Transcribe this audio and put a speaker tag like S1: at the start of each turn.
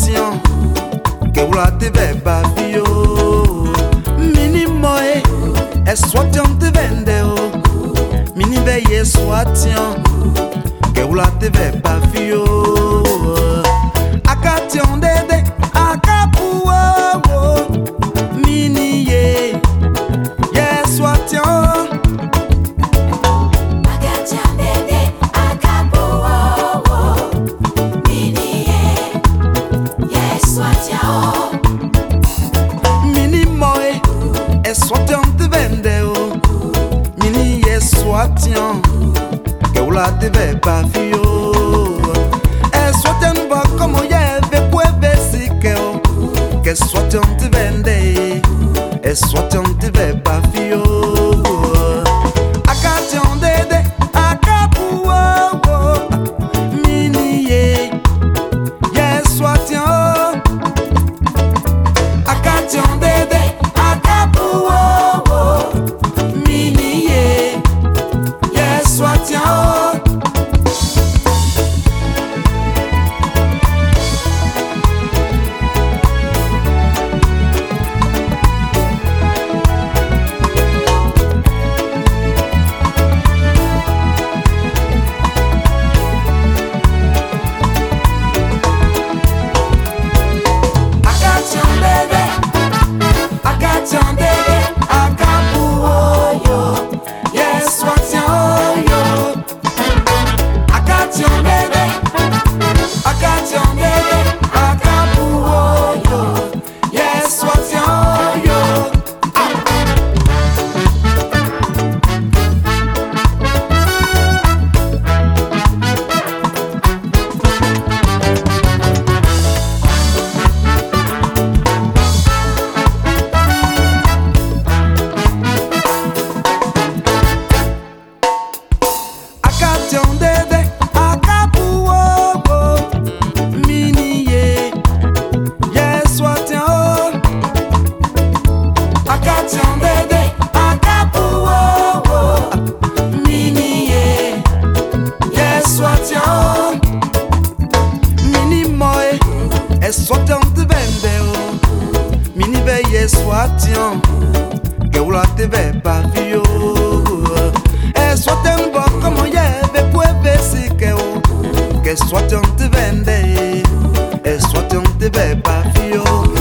S1: swatian que wula te beba fio mini moe e swatian te vende o mini veye swatian que wula te beba fio akation dede akapuo mini ye swatian swatian te vende o mini ye swatian que wula te beba fio swatian ba como ye ve puede si que o que swatian te vende swatian te beba fio akation dede akapuo mini ye swatian akation dede swatian te vende o mini veye swatian que wula te beba fio swatian ba como ye ve puede si que o que swatian te vende swatian te beba fio